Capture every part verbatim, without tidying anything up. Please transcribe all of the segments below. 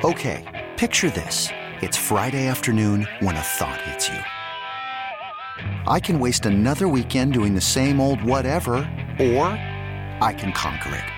Okay, picture this. It's Friday afternoon when a thought hits you. I can waste another weekend doing the same old whatever, or I can conquer it.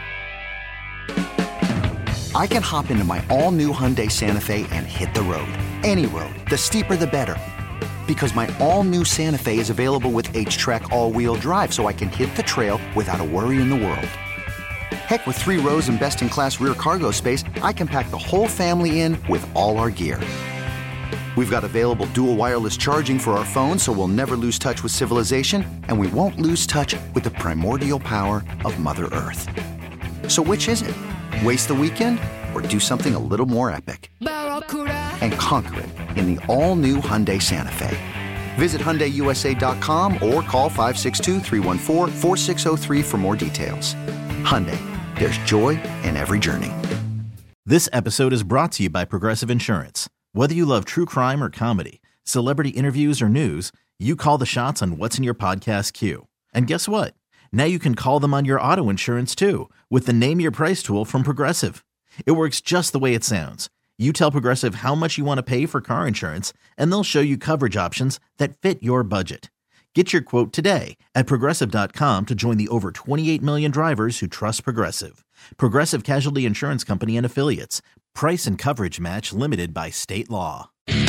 I can hop into my all-new Hyundai Santa Fe and hit the road. Any road. The steeper, the better. Because my all-new Santa Fe is available with H-Track all-wheel drive, so I can hit the trail without a worry in the world. Heck, with three rows and best-in-class rear cargo space, I can pack the whole family in with all our gear. We've got available dual wireless charging for our phones, so we'll never lose touch with civilization, and we won't lose touch with the primordial power of Mother Earth. So which is it? Waste the weekend or do something a little more epic? And conquer it in the all-new Hyundai Santa Fe. Visit Hyundai U S A dot com or call five six two, three one four, four six zero three for more details. Hyundai, there's joy in every journey. This episode is brought to you by Progressive Insurance. Whether you love true crime or comedy, celebrity interviews or news, you call the shots on what's in your podcast queue. And guess what? Now you can call them on your auto insurance too with the Name Your Price tool from Progressive. It works just the way it sounds. You tell Progressive how much you want to pay for car insurance, and they'll show you coverage options that fit your budget. Get your quote today at Progressive dot com to join the over twenty-eight million drivers who trust Progressive. Progressive Casualty Insurance Company and Affiliates. Price and coverage match limited by state law.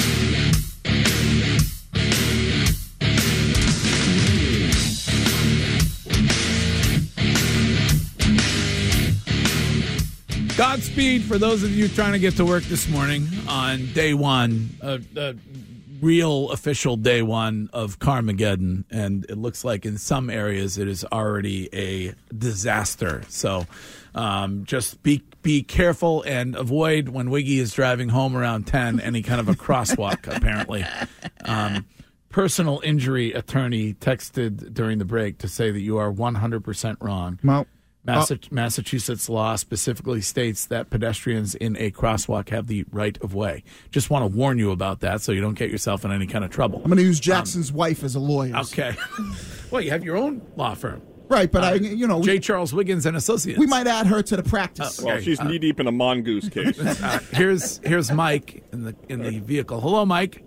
Godspeed for those of you trying to get to work this morning on day one, uh, uh, real official day one of Carmageddon. And it looks like in some areas it is already a disaster. So um, just be be careful and avoid, when Wiggy is driving home around ten, any kind of a crosswalk, apparently. Um, personal injury attorney texted during the break to say that you are one hundred percent wrong. Well, Massa- Massachusetts law specifically states that pedestrians in a crosswalk have the right of way. Just want to warn you about that so you don't get yourself in any kind of trouble. I'm going to use Jackson's um, wife as a lawyer. Okay. Well, you have your own law firm. Right, but uh, I, you know, J. Charles Wiggins and Associates. We might add her to the practice. Uh, okay. Well, she's uh, knee deep in a mongoose case. uh, here's here's Mike in the in the vehicle. Hello, Mike.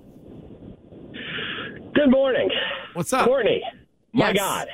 Good morning. What's up, Courtney? My yes. God.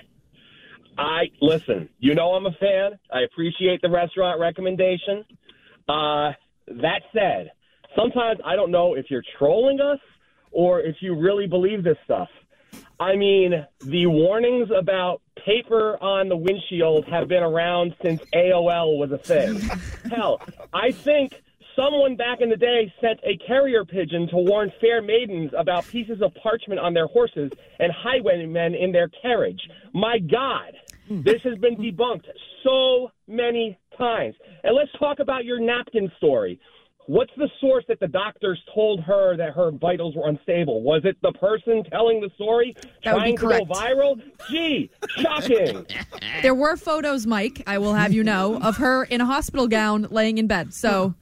I listen, you know I'm a fan. I appreciate the restaurant recommendation. Uh, that said, sometimes I don't know if you're trolling us or if you really believe this stuff. I mean, the warnings about paper on the windshield have been around since A O L was a thing. Hell, I think someone back in the day sent a carrier pigeon to warn fair maidens about pieces of parchment on their horses and highwaymen in their carriage. My God, this has been debunked so many times. And let's talk about your napkin story. What's the source that the doctors told her that her vitals were unstable? Was it the person telling the story, That would be trying to go correct. viral? Gee, shocking. There were photos, Mike, I will have you know, of her in a hospital gown laying in bed. So,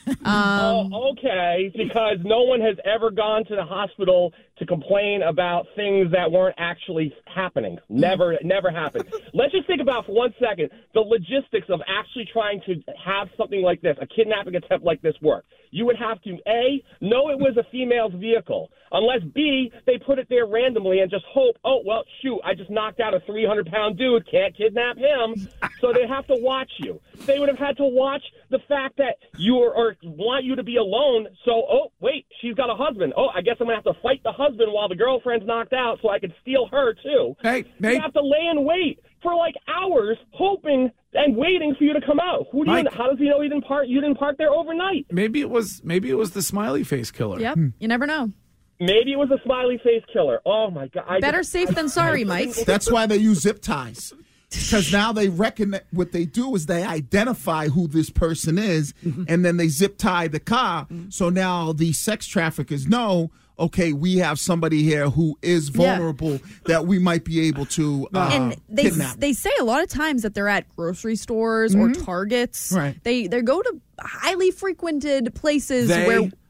um, Oh, okay, because no one has ever gone to the hospital to complain about things that weren't actually happening. Never, never happened. Let's just think about for one second the logistics of actually trying to have something like this, a kidnapping attempt like this, work. You would have to, A, know it was a female's vehicle, unless, B, they put it there randomly and just hope, oh, well, shoot, I just knocked out a three hundred pound dude, can't kidnap him. So they have to watch you. They would have had to watch the fact that you are, or want you to be alone. So, oh, wait, she's got a husband. Oh, I guess I'm going to have to fight the husband while the girlfriend's knocked out so I can steal her, too. Hey, Nate. You have to lay in wait for like hours, hoping and waiting for you to come out. Who do you? Mike. How does he know he didn't park? You didn't park there overnight. Maybe it was maybe it was the smiley face killer. yep, you never know. Maybe it was a smiley face killer. Oh my God! I Better just- safe than sorry, Mike. That's why they use zip ties. Because now they reckon what they do is they identify who this person is, and then they zip tie the car. So now the sex traffickers know, okay, we have somebody here who is vulnerable that we might be able to uh, And they kidnap. they say a lot of times that they're at grocery stores or Targets. Right. They they go to highly frequented places They where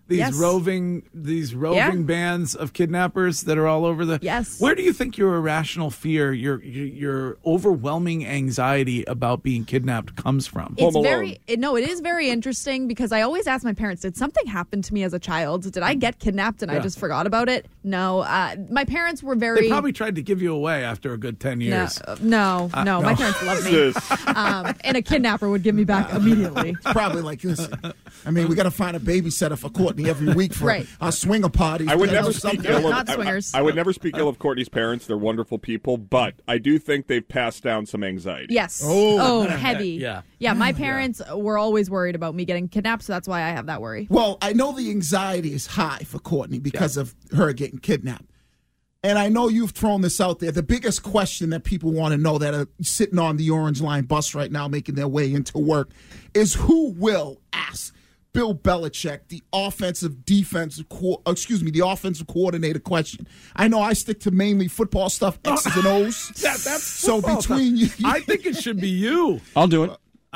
These Yes. roving, these roving Yeah. bands of kidnappers that are all over the. Yes. Where do you think your irrational fear, your your, your overwhelming anxiety about being kidnapped comes from? It's Home very Alone. it, no, it is very interesting because I always ask my parents, did something happen to me as a child? Did I get kidnapped and I Yeah. just forgot about it? No. Uh, my parents were They very probably tried to give you away after a good ten no, years. uh, no, no, My parents love me. This- Um, and a kidnapper would give me back immediately. Probably like this. I mean, we got to find a babysitter for Courtney every week for Right. our swinger parties. I would You know, never speak something. ill of Not I- swingers. I, I would never speak ill of Courtney's parents. They're wonderful people, but I do think they've passed down some anxiety. Yes. Oh. heavy. Yeah. Yeah, my parents were always worried about me getting kidnapped, so that's why I have that worry. Well, I know the anxiety is high for Courtney because of her getting kidnapped. And I know you've thrown this out there. The biggest question that people want to know that are sitting on the Orange Line bus right now making their way into work is who will ask Bill Belichick the offensive defensive co- excuse me, the offensive coordinator question. I know I stick to mainly football stuff, X's and O's. That, that's So football between you, stuff. I think it should be you, I'll do it.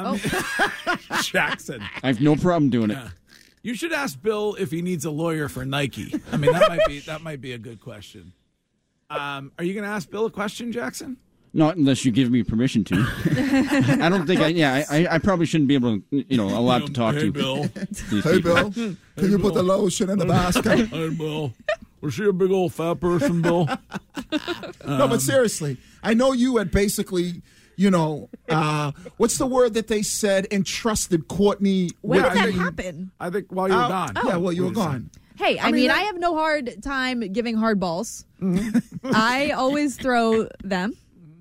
Jackson. I have no problem doing it. You should ask Bill if he needs a lawyer for Nike. I mean, that might be that might be a good question. Um, are you going to ask Bill a question, Jackson? Not unless you give me permission to. I don't think I. Yeah, I, I probably shouldn't be able to. You know, allowed to talk hey, to Bill. these hey people. Bill, can you put the lotion in the basket? Hey, Bill. Was she a big old fat person, Bill? No, but seriously, I know you had basically, you know, uh, what's the word that they said, entrusted Courtney. When with did that the- happen? I think while you were Uh, gone. Yeah, well, you were gone. Hey, I, I mean, mean, that- I have no hard time giving hard balls. I always throw them,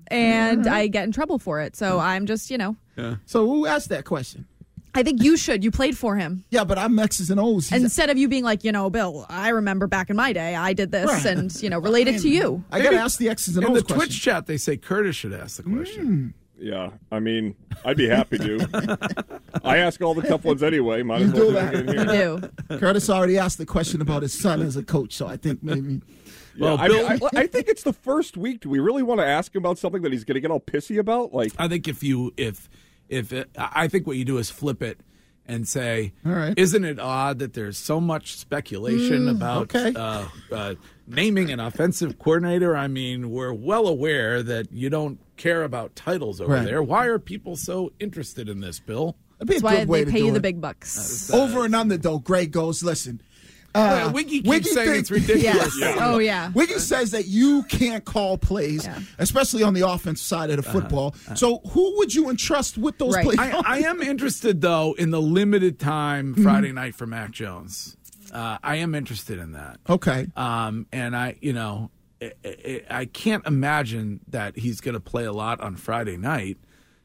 and I get in trouble for it. So I'm just, you know, So who asked that question? I think you should. You played for him. Yeah, but I'm X's and O's. He's- Instead of you being like, you know, Bill, I remember back in my day, I did this, Right. and, you know, relate it to you. I got to ask the X's and In O's the question. Twitch chat, they say Curtis should ask the question. Yeah, I mean, I'd be happy to. I ask all the tough ones anyway. Might as You well do do that. it in You here. do. Curtis already asked the question about his son as a coach, so I think maybe. Yeah, Well, I, Bill- mean, I, I think it's the first week. Do we really want to ask him about something that he's going to get all pissy about? Like, I think if you if if it, I think what you do is flip it and say, All right. isn't it odd that there's so much speculation about okay. uh, uh, naming an offensive coordinator? I mean, we're well aware that you don't care about titles over Right. there. Why are people so interested in this, Bill? That'd be That's a why good way they to pay do you the it. big bucks. Over and under, though, Greg goes, listen. Well, Uh, Wiggy keeps Wiggy saying think- it's ridiculous. Yes. Oh, yeah. Wiggy says that you can't call plays, Yeah. especially on the offensive side of the football. So who would you entrust with those Right. plays? I, I am interested, though, in the limited time Friday night for Mac Jones. Uh, I am interested in that. Okay. Um, and I, you know, I, I, I can't imagine that he's going to play a lot on Friday night.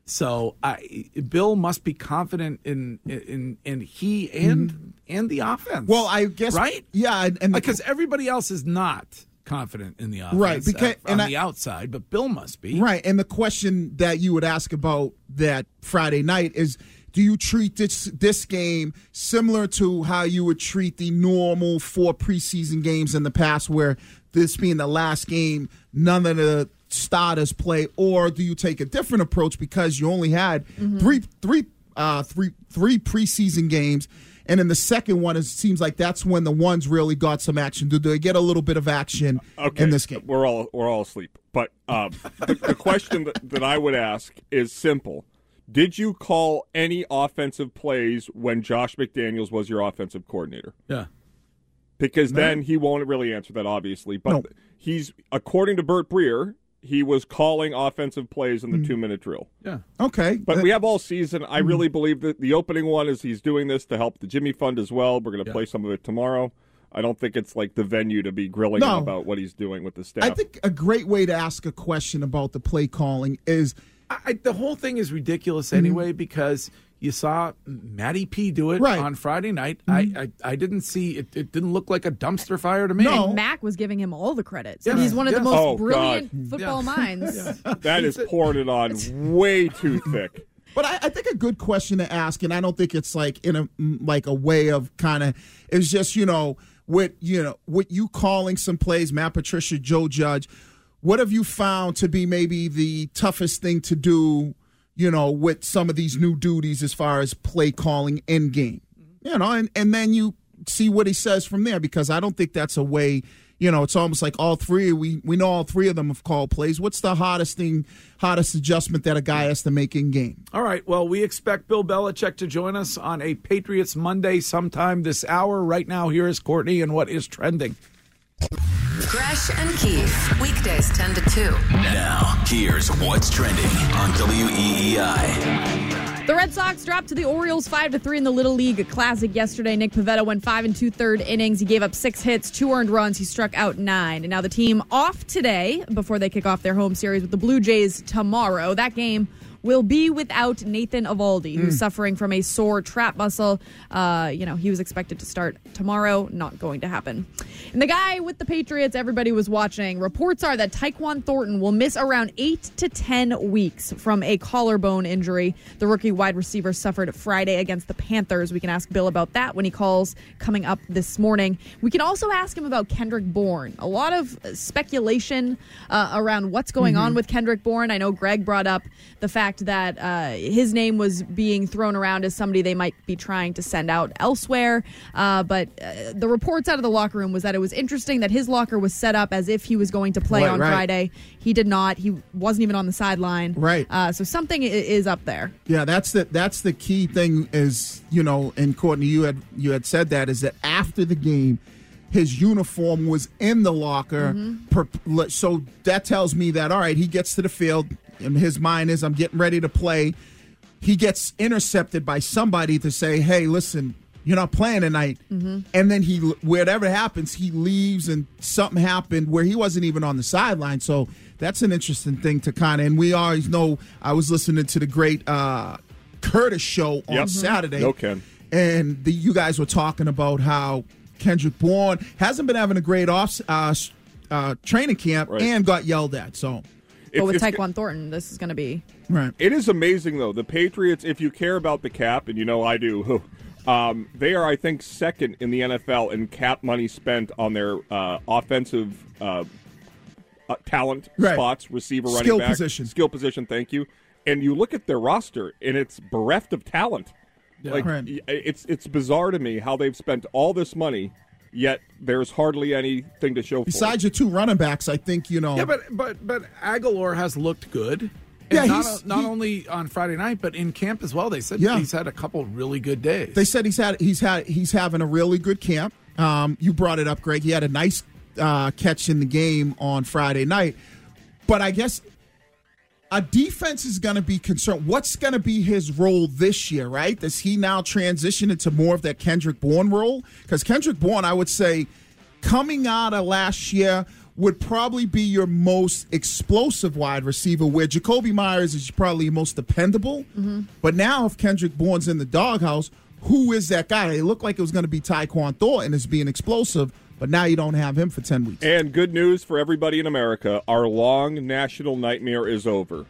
So I, Bill must be confident in in in he and and the offense. Well, I guess right, Yeah, and, and the- because everybody else is not confident in the offense, Right, because- uh, on and I- the outside, but Bill must be. right. And the question that you would ask about that Friday night is, do you treat this this game similar to how you would treat the normal four preseason games in the past, where this being the last game, none of the starters play, or do you take a different approach because you only had three three uh, three three preseason games? And in the second one, it seems like that's when the ones really got some action. Do they get a little bit of action okay, in this game? we're all we're all asleep. But um, the, the question that, that I would ask is simple: did you call any offensive plays when Josh McDaniels was your offensive coordinator? Yeah. Because then he won't really answer that, obviously. But No. he's, according to Burt Breer, he was calling offensive plays in Hmm. the two-minute drill. Yeah. Okay, But we have all season. I really believe that the opening one is he's doing this to help the Jimmy Fund as well. We're going to Yeah. play some of it tomorrow. I don't think it's like the venue to be grilling No. him about what he's doing with the staff. I think a great way to ask a question about the play calling is I, I, the whole thing is ridiculous anyway because you saw Matty P do it Right. on Friday night. I, I I didn't see it. It didn't look like a dumpster fire to me. No. And Mac was giving him all the credit. So Yes, he's one of yes. the most Oh, brilliant God. football Yeah. minds. that is pouring it on way too thick. But I, I think a good question to ask, and I don't think it's like in a like a way of kind of is just you know with you know with you calling some plays, Matt Patricia, Joe Judge. What have you found to be maybe the toughest thing to do? You know, with some of these new duties as far as play calling in game, you know, and and then you see what he says from there, because I don't think that's a way. You know, it's almost like all three. We we know all three of them have called plays. What's the hardest thing, hardest adjustment that a guy has to make in game? All right. Well, we expect Bill Belichick to join us on a Patriots Monday sometime this hour. Right now, here is Courtney and what is trending. Gresh and Keith, weekdays ten to two. Now, here's what's trending on W E E I. The Red Sox dropped to the Orioles five to three in the Little League Classic yesterday. Nick Pivetta went five and two-third innings. He gave up six hits, two earned runs. He struck out nine. And now the team off today before they kick off their home series with the Blue Jays tomorrow. That game will be without Nathan Eovaldi, who's mm. suffering from a sore trap muscle. Uh, you know, he was expected to start tomorrow. Not going to happen. And the guy with the Patriots everybody was watching, reports are that Tyquan Thornton will miss around eight to ten weeks from a collarbone injury. The rookie wide receiver suffered Friday against the Panthers. We can ask Bill about that when he calls coming up this morning. We can also ask him about Kendrick Bourne. A lot of speculation uh, around what's going mm-hmm. on with Kendrick Bourne. I know Greg brought up the fact that uh, his name was being thrown around as somebody they might be trying to send out elsewhere. Uh, but uh, the reports out of the locker room was that it was interesting that his locker was set up as if he was going to play right, on right. Friday. He did not. He wasn't even on the sideline. Right. Uh, so something is up there. Yeah, that's the that's the key thing is, you know, and Courtney, you had you had said that, is that after the game, his uniform was in the locker. Mm-hmm. Per, so that tells me that, all right, he gets to the field, and his mind is, I'm getting ready to play. He gets intercepted by somebody to say, hey, listen, you're not playing tonight. Mm-hmm. And then he, whatever happens, he leaves, and something happened where he wasn't even on the sideline. So that's an interesting thing to kind of, and we always know, I was listening to the great uh, Curtis show on yep. Saturday. No, Ken. And the, you guys were talking about how Kendrick Bourne hasn't been having a great off uh, uh, training camp right. and got yelled at. So, but with Tyquan Thornton, this is going to be right. It is amazing, though. The Patriots, if you care about the cap, and you know I do, um, they are, I think, second in the N F L in cap money spent on their uh, offensive uh, uh, talent right. spots, receiver, running skill back, position, skill position. Thank you. And you look at their roster, and it's bereft of talent. Yeah. Like right. it's it's bizarre to me how they've spent all this money, yet there's hardly anything to show Besides for. your two running backs, I think, you know. Yeah, but but but Aguilar has looked good. And yeah, not, he's, not he, only on Friday night, but in camp as well. They said yeah. he's had a couple really good days. They said he's had he's had he's having a really good camp. Um, you brought it up, Greg. He had a nice uh, catch in the game on Friday night. But I guess a defense is going to be concerned. What's going to be his role this year, right? Does he now transition into more of that Kendrick Bourne role? Because Kendrick Bourne, I would say, coming out of last year, would probably be your most explosive wide receiver, where Jacoby Myers is probably your most dependable. Mm-hmm. But now if Kendrick Bourne's in the doghouse, who is that guy? It looked like it was going to be Tyquan Thornton as being explosive, but now you don't have him for ten weeks. And good news for everybody in America, our long national nightmare is over.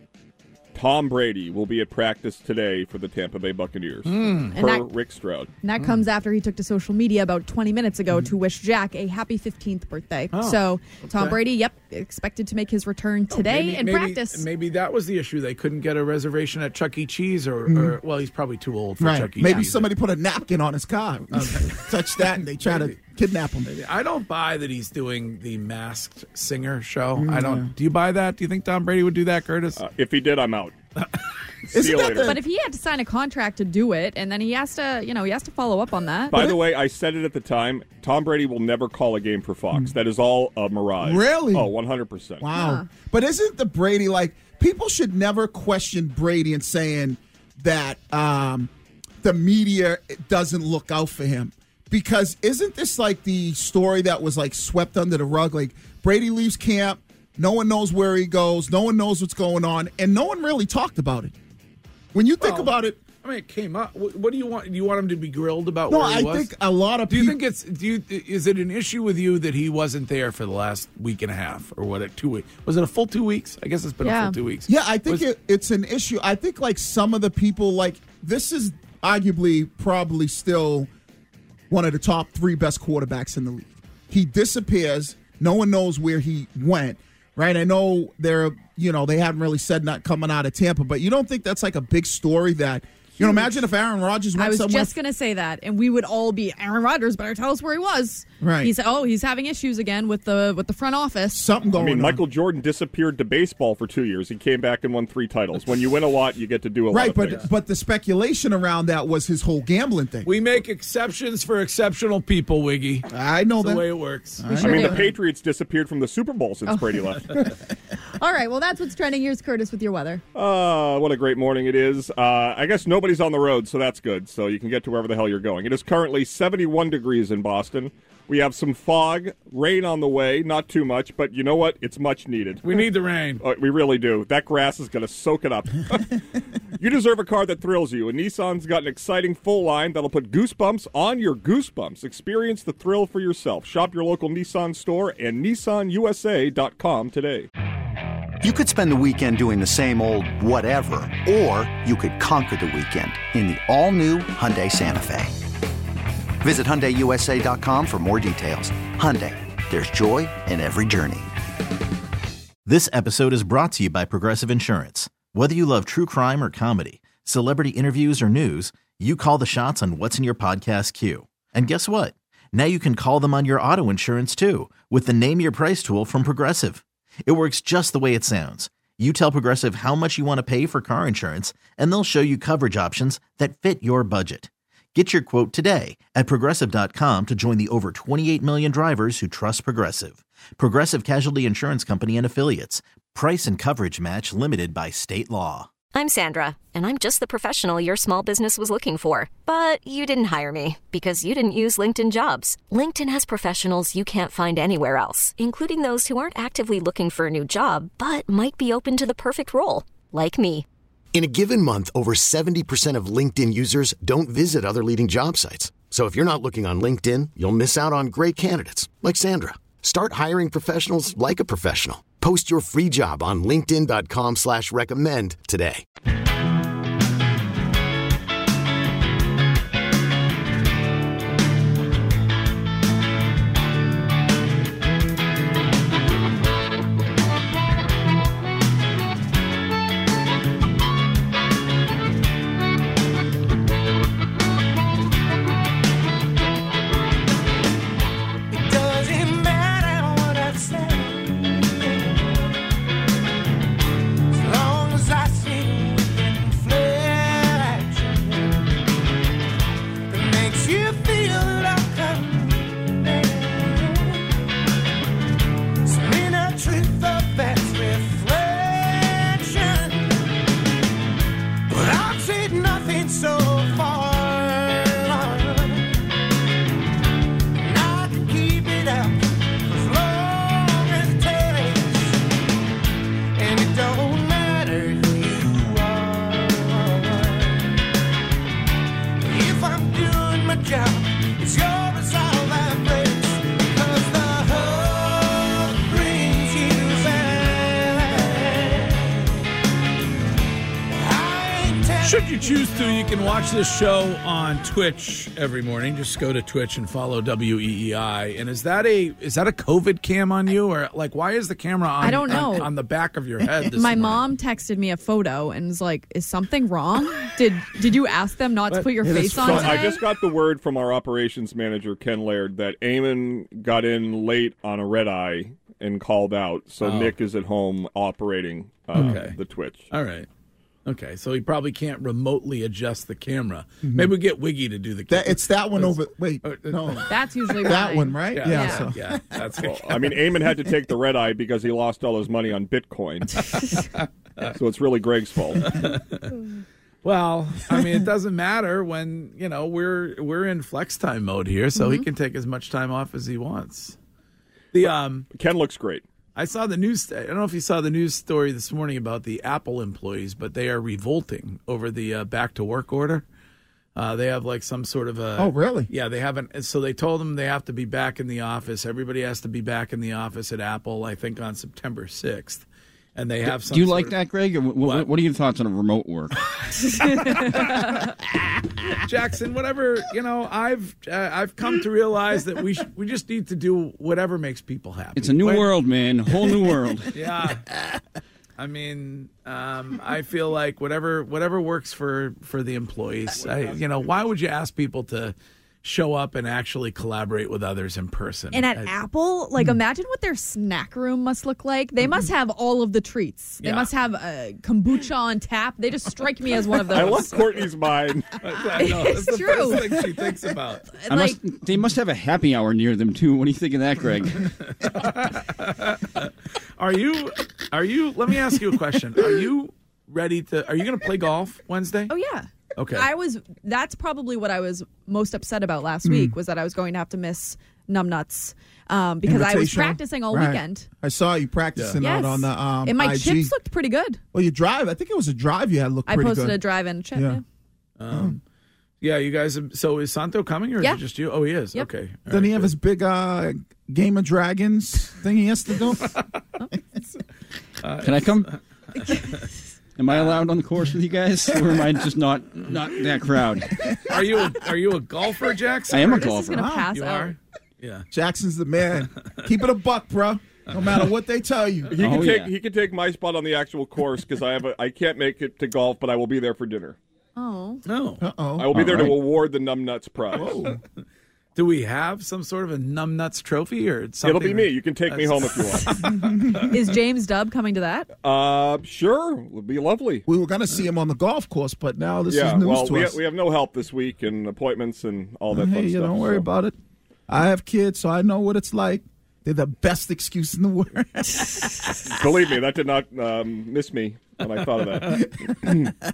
Tom Brady will be at practice today for the Tampa Bay Buccaneers, mm. per that, Rick Stroud. And that mm. comes after he took to social media about twenty minutes ago mm. to wish Jack a happy fifteenth birthday. Oh, so Tom okay. Brady, yep, expected to make his return today oh, maybe, in maybe, practice. Maybe that was the issue. They couldn't get a reservation at Chuck E. Cheese, or, mm. or well, he's probably too old for right. Chuck E. Maybe Cheese. somebody put a napkin on his car. Okay. Touch that, and they try to kidnap him. I don't buy that he's doing the Masked Singer show. Mm, I don't. yeah. Do you buy that? Do you think Tom Brady would do that, Curtis? Uh, if he did, I'm out. Isn't See you that later. the- But if he had to sign a contract to do it, and then he has to, you know, he has to follow up on that. By the way, I said it at the time, Tom Brady will never call a game for Fox. That is all a mirage. Really? Oh, one hundred percent. Wow. Huh. But isn't the Brady, like, people should never question Brady and saying that um, the media doesn't look out for him. Because isn't this like the story that was like swept under the rug? Like, Brady leaves camp, no one knows where he goes, no one knows what's going on, and no one really talked about it. When you think Well, about it, I mean, it came up. What, what do you want? Do you want him to be grilled about no, where he I was? think a lot of do you people. think it's? Do you? Is it an issue with you that he wasn't there for the last week and a half, or what? Two weeks? Was it a full two weeks? I guess it's been a Yeah. full two weeks. Yeah, I think Was- it, it's an issue. I think like some of the people, like this is arguably probably still one of the top three best quarterbacks in the league. He disappears. No one knows where he went, right? I know they're, you know, they haven't really said not coming out of Tampa, but you don't think that's like a big story that You know, imagine if Aaron Rodgers went I was somewhere. just going to say that, and we would all be, Aaron Rodgers better tell us where he was. Right. He said, oh, he's having issues again with the with the front office. Something going I mean, on. Michael Jordan disappeared to baseball for two years. He came back and won three titles. When you win a lot, you get to do a lot Right, of but things. but the speculation around that was his whole gambling thing. We make exceptions for exceptional people, Wiggy. I know That's that. the way it works. I mean, the Patriots disappeared from the Super Bowl since Brady left. All right, well, that's what's trending. Here's Curtis with your weather. Uh, what a great morning it is. Uh, I guess nobody's on the road, so that's good. So you can get to wherever the hell you're going. It is currently seventy-one degrees in Boston. We have some fog, rain on the way, not too much, but you know what? It's much needed. We need the rain. Uh, we really do. That grass is going to soak it up. You deserve a car that thrills you, and Nissan's got an exciting full line that'll put goosebumps on your goosebumps. Experience the thrill for yourself. Shop your local Nissan store and Nissan U S A dot com today. You could spend the weekend doing the same old whatever, or you could conquer the weekend in the all-new Hyundai Santa Fe. Visit Hyundai U S A dot com for more details. Hyundai, there's joy in every journey. This episode is brought to you by Progressive Insurance. Whether you love true crime or comedy, celebrity interviews or news, you call the shots on what's in your podcast queue. And guess what? Now you can call them on your auto insurance too with the Name Your Price tool from Progressive. It works just the way it sounds. You tell Progressive how much you want to pay for car insurance, and they'll show you coverage options that fit your budget. Get your quote today at Progressive dot com to join the over twenty-eight million drivers who trust Progressive. Progressive Casualty Insurance Company and Affiliates. Price and coverage match limited by state law. I'm Sandra, and I'm just the professional your small business was looking for. But you didn't hire me because you didn't use LinkedIn Jobs. LinkedIn has professionals you can't find anywhere else, including those who aren't actively looking for a new job, but might be open to the perfect role, like me. In a given month, over seventy percent of LinkedIn users don't visit other leading job sites. So if you're not looking on LinkedIn, you'll miss out on great candidates like Sandra. Start hiring professionals like a professional. Post your free job on linkedin dot com slash recommend today. Should you choose to, you can watch this show on Twitch every morning. Just go to Twitch and follow W E E I. And is that a is that a COVID cam on you, or like why is the camera on? I don't know. on, on the back of your head? This My morning? mom texted me a photo and was like, "Is something wrong? Did did you ask them not to put your face on So today?" I just got the word from our operations manager, Ken Laird, that Eamon got in late on a red eye and called out. So Oh. Nick is at home operating uh, Okay. the Twitch. All right. Okay, so he probably can't remotely adjust the camera. Mhm. Maybe we get Wiggy to do the camera. That, it's that one over. Wait, no. That's usually that mine. one, right? Yeah, Yeah. yeah, so. yeah, that's Well, I mean, Eamon had to take the red eye because he lost all his money on Bitcoin. So it's really Greg's fault. Well, I mean, it doesn't matter when, you know, we're we're in flex time mode here, so he Mhm. can take as much time off as he wants. The um Ken looks great. I saw the news. I don't know if you saw the news story this morning about the Apple employees, but they are revolting over the uh, back to work order. Uh, they have like some sort of a. Oh, really? Yeah, they haven't. So they told them they have to be back in the office. Everybody has to be back in the office at Apple, I think, on September sixth. And they have some. Do you sort like of- that, Greg? Or what, what? what are your thoughts on remote work? Jackson, whatever, you know, I've uh, I've come to realize that we sh- we just need to do whatever makes people happy. It's a new When- world, man. A whole new world. Yeah. I mean, um, I feel like whatever whatever works for, for the employees. I, you know, why would you ask people to show up and actually collaborate with others in person? And at I, Apple, like imagine what their snack room must look like. They must have all of the treats. They Yeah. must have uh, kombucha on tap. They just strike me as one of those. I love Courtney's mind. I know, It's that's the true. first thing she thinks about. I Like, must, they must have a happy hour near them too. What do you think of that, Greg? Are you? Are you? Let me ask you a question. Are you ready to? Are you going to play golf Wednesday? oh yeah. Okay. I was. That's probably what I was most upset about last Mm. week was that I was going to have to miss Numbnuts um, because I was Invitational. practicing all Right. weekend. I saw you practicing Yes. out on the um, and my I G. chips looked pretty good. Well, you drive. I think it was a drive you had looked I pretty posted good. a drive and chip. Yeah. Yeah. Um, yeah, you guys. So is Santo coming, or Yeah. is it just you? Oh, he is. Yep. Okay. All Doesn't right, he have good. his big uh, Game of Dragons thing he has to do? Can I come? Am I allowed on the course with you guys, or am I just not not that crowd? Are you? A, are you a golfer, Jackson? I am a This is golfer. gonna Wow. pass You out. are. Yeah. Jackson's the man. Keep it a buck, bro. No matter what they tell you. He Oh, can take yeah. he can take my spot on the actual course because I have a, I can't make it to golf, but I will be there for dinner. Oh. No. Uh I oh. will be All there right. to award the Numbnuts prize. Whoa. Do we have some sort of a numbnuts trophy or something? It'll be me. You can take me home if you want. Is James Dubb coming to that? Uh, sure, would be lovely. We were going to see him on the golf course, but now this Yeah, is news well, to we, us. we have no help this week and appointments and all that hey, fun you stuff. don't worry so. about it. I have kids, so I know what it's like. They're the best excuse in the world. Believe me, that did not um, miss me when I thought of that.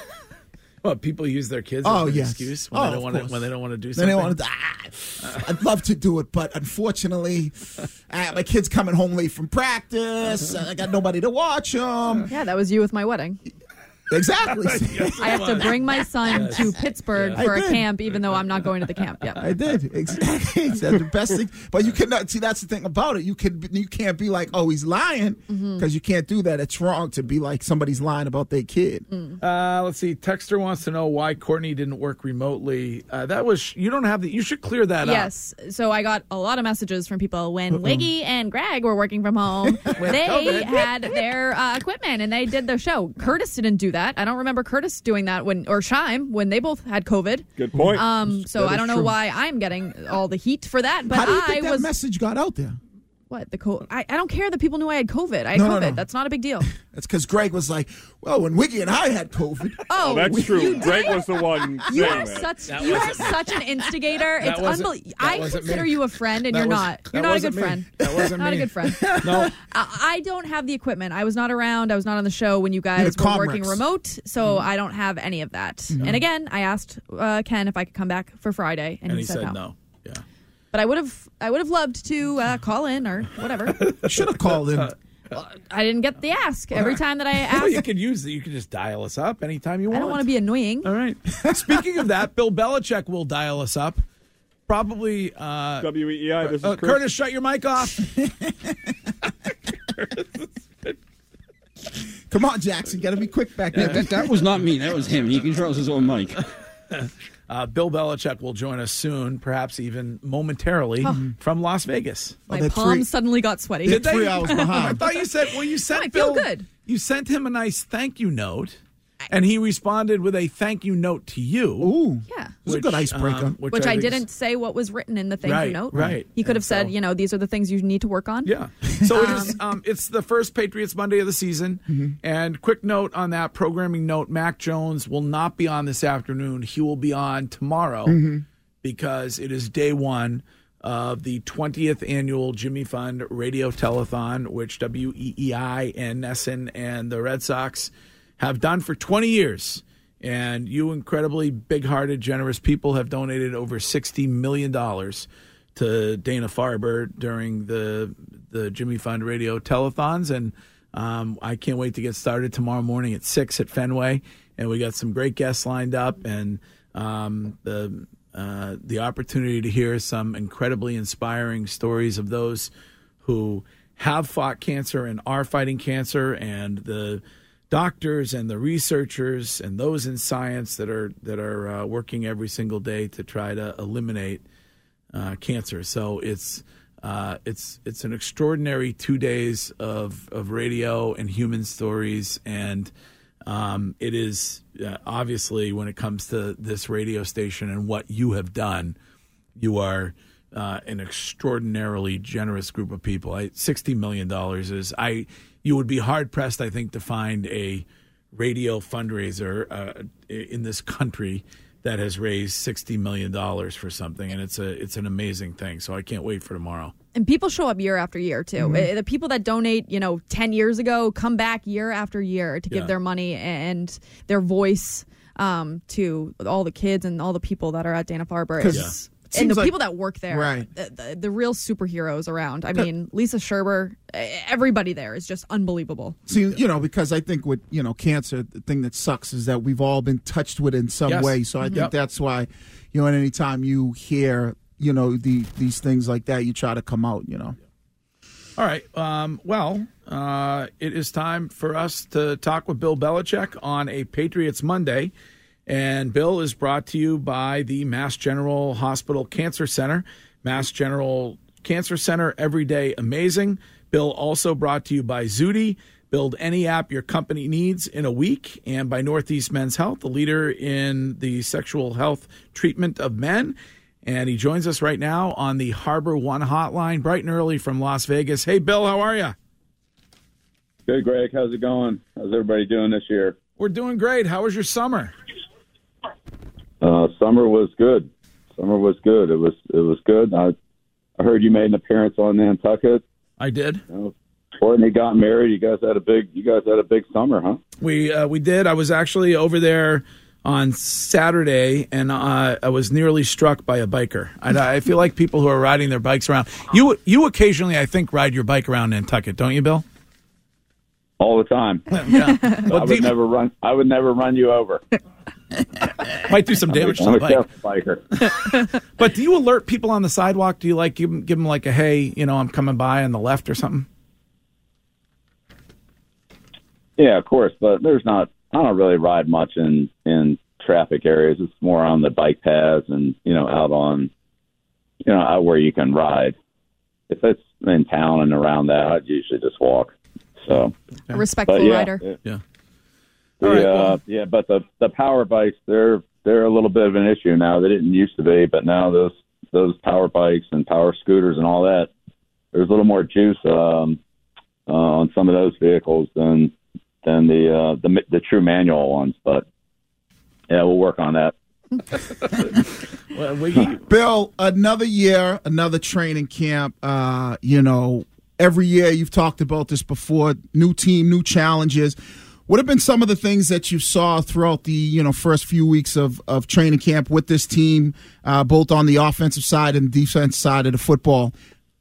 Well, people use their kids Oh, as an yes. excuse when Oh, they don't of want to course. when they don't want to do Then something. they want to. Ah, I'd love to do it, but unfortunately, ah, my kid's coming home late from practice. I got nobody to watch them. Yeah, that was you with my wedding. Exactly. I have to bring my son Yes. to Pittsburgh Yes. for I a did. camp, even though I'm not going to the camp yet. I did exactly. That's the best thing. But you cannot see. That's the thing about it. You can you can't be like, oh, he's lying, because Mm-hmm. you can't do that. It's wrong to be like somebody's lying about their kid. Mm. Uh, let's see. Texter wants to know why Courtney didn't work remotely. Uh, that was you don't have the. You should clear that up. Yes. So I got a lot of messages from people when Wiggy and Greg were working from home. they COVID. had their uh, equipment and they did their show. Curtis didn't do that. I don't remember Curtis doing that when, or Shime, when they both had COVID. Good point. Um, so That I is don't know true. why I'm getting all the heat for that. But How do you I think that was message got out there? what the co- I, I don't care that people knew I had COVID. I had No, no, COVID. no. That's not a big deal. That's because Greg was like, well, when Wiggy and I had COVID. Oh, Oh, that's you true. did? Greg was the one You saying are that. such That you are wasn't me. such an instigator. That It's wasn't- unbelievable. that I wasn't consider me. you a friend, and That you're was- not. that You're not a wasn't good me. friend. That wasn't not me. a good friend. No. I I don't have the equipment. I was not around. I was not on the show when you guys the were working Comrex. remote, so Mm-hmm. I don't have any of that. And again, I asked uh, Ken if I could come back for Friday, and, And he, he said no. Yeah. But I would have, I would have loved to uh, call in or whatever. Should have called him. I didn't get the ask every time that I Well, you asked. could use You could just dial us up anytime you want. I don't want to be annoying. All right. Speaking of that, Bill Belichick will dial us up. Probably. Uh, W E E I, this is uh, Chris. Curtis, shut your mic off. Come on, Jackson. Got to be quick back Yeah, there. that, that was not me. That was him. He controls his own mic. Uh, Bill Belichick will join us soon, perhaps even momentarily, from Las Vegas. My they're palms three- suddenly got sweaty. Did three hours I behind. thought you said. Well, you sent I feel Bill. good. You sent him a nice thank you note, and he responded with a thank you note to you. Ooh. Yeah. It was a good icebreaker. um, Which I think is- didn't say what was written in the thank Right, you note. right. He could have And said, so- you know, these are the things you need to work on. Yeah. So it is. Um, it's the first Patriots Monday of the season. Mm-hmm. And quick note on that programming note: Mac Jones will not be on this afternoon. He will be on tomorrow Mm-hmm. because it is day one of the twentieth annual Jimmy Fund Radio Telethon, which W E E I and Nesson and the Red Sox have done for twenty years. And you incredibly big-hearted, generous people have donated over sixty million dollars to Dana-Farber during the the Jimmy Fund Radio telethons, and um, I can't wait to get started tomorrow morning at six at Fenway, and we got some great guests lined up, and um, the uh, the opportunity to hear some incredibly inspiring stories of those who have fought cancer and are fighting cancer, and the doctors and the researchers and those in science that are that are uh, working every single day to try to eliminate uh, cancer. So it's Uh, it's it's an extraordinary two days of, of radio and human stories, and um, it is uh, obviously when it comes to this radio station and what you have done, you are uh, an extraordinarily generous group of people. I, sixty million dollars is I. You would be hard pressed, I think, to find a radio fundraiser uh, in this country that has raised sixty million dollars for something, and it's a it's an amazing thing. So I can't wait for tomorrow. And people show up year after year, too. Mm-hmm. The people that donate, you know, ten years ago come back year after year to give yeah. their money and their voice um, to all the kids and all the people that are at Dana-Farber. It's, yeah. And the like, people that work there, right. the, the, the real superheroes around. I mean, Lisa Scherber, everybody there is just unbelievable. See, you know, because I think with, you know, cancer, the thing that sucks is that we've all been touched with it in some yes. way. So I think yep. that's why, you know, at any time you hear, you know, the, these things like that, you try to come out, you know. All right. Um, well, uh, it is time for us to talk with Bill Belichick on a Patriots Monday. And Bill is brought to you by the Mass General Hospital Cancer Center. Mass General Cancer Center, every day amazing. Bill also brought to you by Zudy. Build any app your company needs in a week. And by Northeast Men's Health, the leader in the sexual health treatment of men. And he joins us right now on the Harbor One hotline, bright and early from Las Vegas. Hey, Bill, how are you? Good, Greg. How's it going? How's everybody doing this year? We're doing great. How was your summer? Uh, summer was good. Summer was good. It was it was good. I I heard you made an appearance on Nantucket. I did. You know, Courtney got married. You guys had a big you guys had a big summer, huh? We uh, we did. I was actually over there on Saturday, and uh, I was nearly struck by a biker. I, I feel like people who are riding their bikes around. You you occasionally, I think, ride your bike around Nantucket, don't you, Bill? All the time. Yeah. Well, I would you, never run. I would never run you over. Might do some damage I'm to the bike. biker. But do you alert people on the sidewalk? Do you like give them, give them like a, hey, you know, I'm coming by on the left or something? Yeah, of course. But there's not, I don't really ride much in, in traffic areas. It's more on the bike paths and, you know, out on, you know, out where you can ride. If it's in town and around that, I'd usually just walk. So a respectful yeah, rider. It, yeah. The, right, uh, well. yeah, but the the power bikes, they're they're a little bit of an issue now. They didn't used to be, but now those those power bikes and power scooters and all that, there's a little more juice um, uh, on some of those vehicles than than the uh, the the true manual ones. But yeah, we'll work on that. well, we, Bill, another year, another training camp. Uh, you know, every year you've talked about this before. New team, new challenges. What have been some of the things that you saw throughout the you know first few weeks of, of training camp with this team, uh, both on the offensive side and defense side of the football?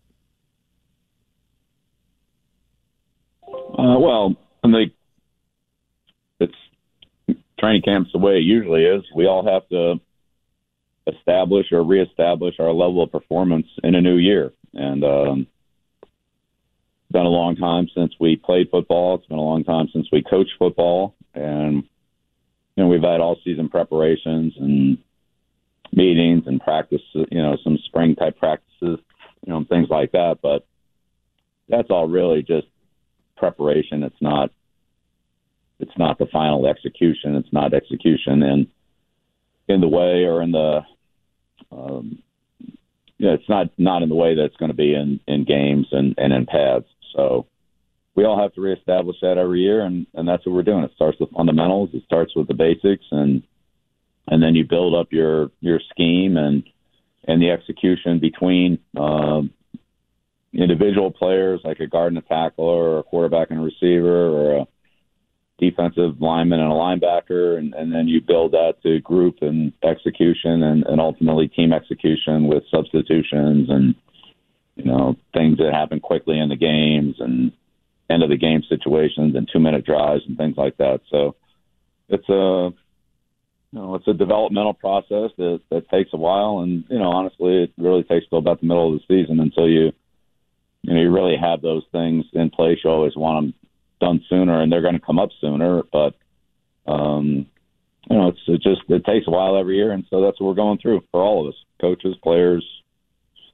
Uh, well, I think it's training camp's the way it usually is. We all have to establish or reestablish our level of performance in a new year, and um, it's been a long time since we played football. It's been a long time since we coached football. And, you know, we've had all-season preparations and meetings and practice, you know, some spring-type practices, you know, things like that. But that's all really just preparation. It's not it's not the final execution. It's not execution in, in the way or in the um, – you know, it's not, not in the way that it's going to be in, in games and, and in pads. So we all have to reestablish that every year, and, and that's what we're doing. It starts with fundamentals. It starts with the basics, and and then you build up your, your scheme and and the execution between uh, individual players like a guard and a tackler or a quarterback and a receiver or a defensive lineman and a linebacker, and, and then you build that to group and execution and, and ultimately team execution with substitutions and you know, things that happen quickly in the games and end of the game situations and two minute drives and things like that. So it's a, you know, it's a developmental process that, that takes a while. And, you know, honestly, it really takes till about the middle of the season until you, you know, you really have those things in place. You always want them done sooner, and they're going to come up sooner. But, um, you know, it's it just, it takes a while every year. And so that's what we're going through for all of us, coaches, players, the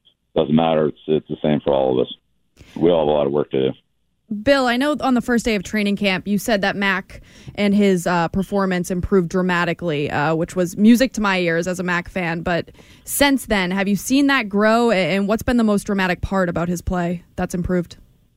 doesn't matter. It's it's the same for all of us. We all have a lot of work to do. Bill, I know on the first day of training camp, you said that Mac and his uh, performance improved dramatically, uh, which was music to my ears as a Mac fan. But since then, have you seen that grow? And what's been the most dramatic part about his play that's improved?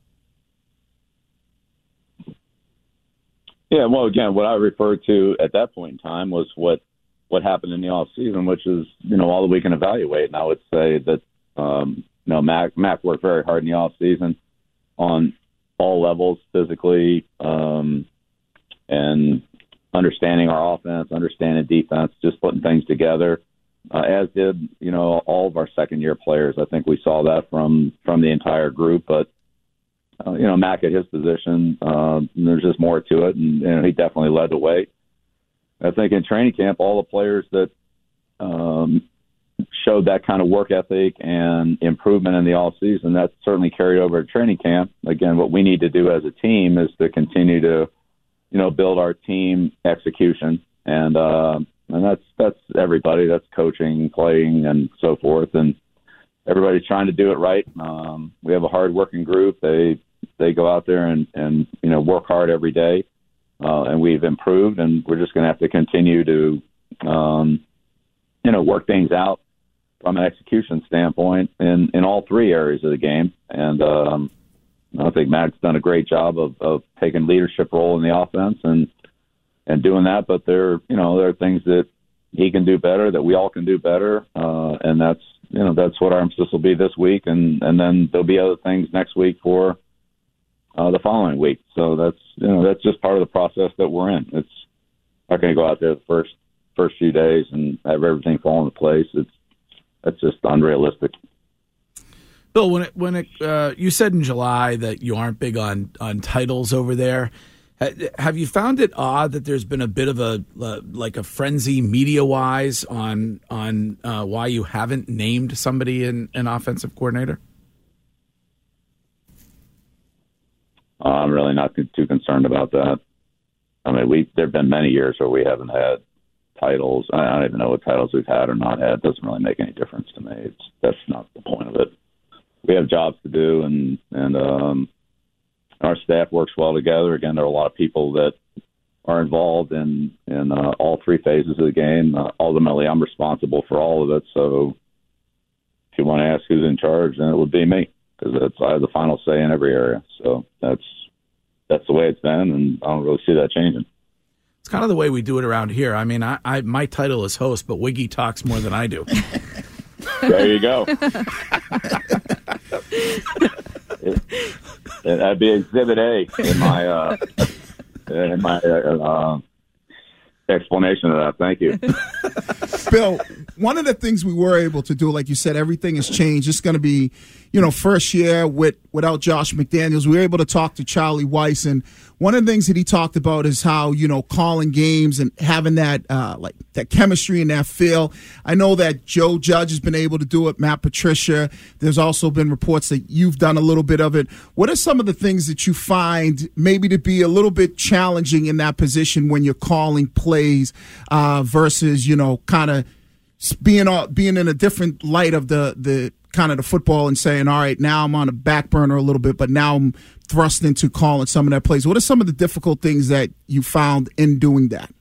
Yeah, well, again, what I referred to at that point in time was what, what happened in the off season, which is, you know, all that we can evaluate. And I would say that, um, you know, Mac, Mac worked very hard in the off season on all levels, physically, um, and understanding our offense, understanding defense, just putting things together, uh, as did, you know, all of our second-year players. I think we saw that from, from the entire group. But, uh, you know, Mac at his position, uh, there's just more to it, and, and he definitely led the way. I think in training camp, all the players that um, showed that kind of work ethic and improvement in the off season, that certainly carried over to training camp. Again, what we need to do as a team is to continue to, you know, build our team execution. And, uh, and that's, that's everybody. That's coaching, playing, and so forth. And everybody's trying to do it right. Um, we have a hard working group. They, they go out there and, and, you know, work hard every day. Uh, and we've improved, and we're just going to have to continue to, um, you know, work things out from an execution standpoint in, in all three areas of the game. And um, I think Mac's done a great job of, of taking leadership role in the offense and and doing that. But there, you know, there are things that he can do better, that we all can do better, uh, and that's, you know, that's what our emphasis will be this week. And, and then there'll be other things next week for uh, the following week. So that's, you know, that's just part of the process that we're in. It's not going to go out there the first first few days and have everything fall into place. It's That's just unrealistic. Bill, when it, when it, uh, you said in July that you aren't big on, on titles over there. Have you found it odd that there's been a bit of a uh, like a frenzy media wise on on uh, why you haven't named somebody in an offensive coordinator? Uh, I'm really not too concerned about that. I mean, we there've been many years where we haven't had titles. I don't even know what titles we've had or not had. It doesn't really make any difference to me. It's that's not the point of it. We have jobs to do, and and um, our staff works well together. Again, there are a lot of people that are involved in in uh, all three phases of the game. Uh, ultimately, I'm responsible for all of it. So, if you want to ask who's in charge, then it would be me, because I have the final say in every area. So that's that's the way it's been, and I don't really see that changing. It's kind of the way we do it around here. I mean, I, I my title is host, but Wiggy talks more than I do. There you go. it, that'd be Exhibit A in my uh, in my uh, uh, explanation of that. Thank you, Bill. One of the things we were able to do, like you said, everything has changed. It's going to be, you know, first year with without Josh McDaniels. We were able to talk to Charlie Weiss, and one of the things that he talked about is how, you know, calling games and having that uh, like that chemistry and that feel. I know that Joe Judge has been able to do it, Matt Patricia. There's also been reports that you've done a little bit of it. What are some of the things that you find maybe to be a little bit challenging in that position when you're calling plays uh, versus, you know, kind of being being in a different light of the the kind of the football and saying, all right, now I'm on a back burner a little bit, but now I'm thrust into calling some of that plays. What are some of the difficult things that you found in doing that?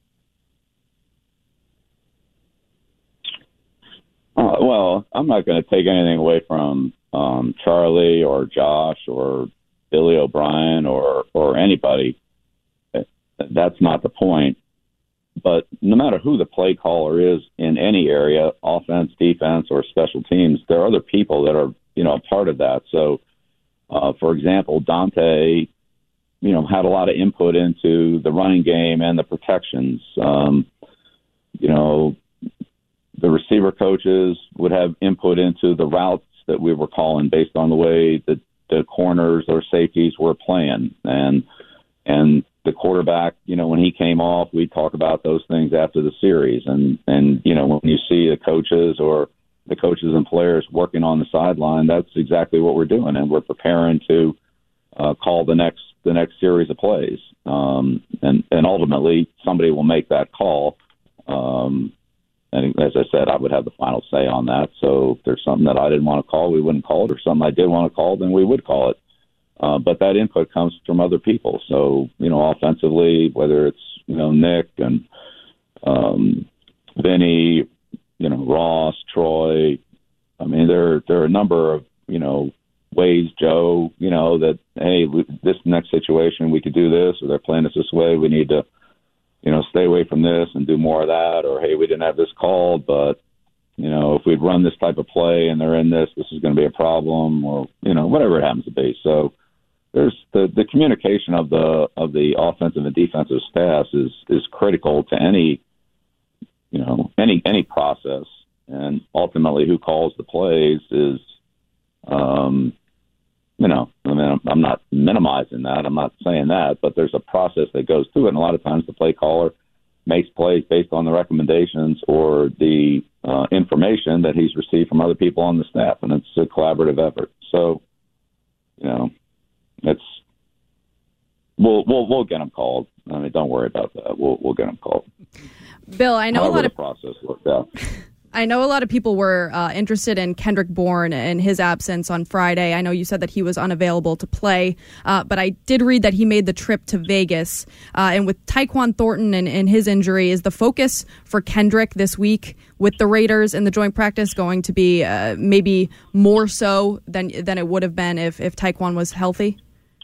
Uh, well, I'm not going to take anything away from um, Charlie or Josh or Billy O'Brien or, or anybody. That's not the point. But no matter who the play caller is in any area, offense, defense, or special teams, there are other people that are, you know, part of that. So, uh, for example, Dante, you know, had a lot of input into the running game and the protections. Um, you know, the receiver coaches would have input into the routes that we were calling based on the way that the corners or safeties were playing. And, and, the quarterback, you know, when he came off, we talk about those things after the series. And, and, you know, when you see the coaches or the coaches and players working on the sideline, that's exactly what we're doing. And we're preparing to uh, call the next, the next series of plays. Um, and, and ultimately somebody will make that call. Um, and as I said, I would have the final say on that. So if there's something that I didn't want to call, we wouldn't call it, or something I did want to call, then we would call it. Uh, but that input comes from other people. So, you know, offensively, whether it's, you know, Nick and um, Vinny, you know, Ross, Troy, I mean, there, there are a number of, you know, ways, Joe, you know, that, hey, this next situation, we could do this, or they're playing us this way, we need to, you know, stay away from this and do more of that, or, hey, we didn't have this called, but, you know, if we'd run this type of play and they're in this, this is going to be a problem, or, you know, whatever it happens to be. So there's the, the communication of the of the offensive and defensive staffs is is critical to any, you know, any any process, and ultimately who calls the plays is, um, you know, I mean, I'm, I'm not minimizing that. I'm not saying that, but there's a process that goes through it. And a lot of times the play caller makes plays based on the recommendations or the uh, information that he's received from other people on the staff, and it's a collaborative effort. So, you know, it's we'll we'll we'll get them called. I mean, don't worry about that. We'll we'll get them called. Bill, I know However a lot the of process worked out. I know a lot of people were uh, interested in Kendrick Bourne and his absence on Friday. I know you said that he was unavailable to play, uh, but I did read that he made the trip to Vegas. Uh, and with Tyquan Thornton and, and his injury, is the focus for Kendrick this week with the Raiders in the joint practice going to be uh, maybe more so than than it would have been if, if Tyquan was healthy?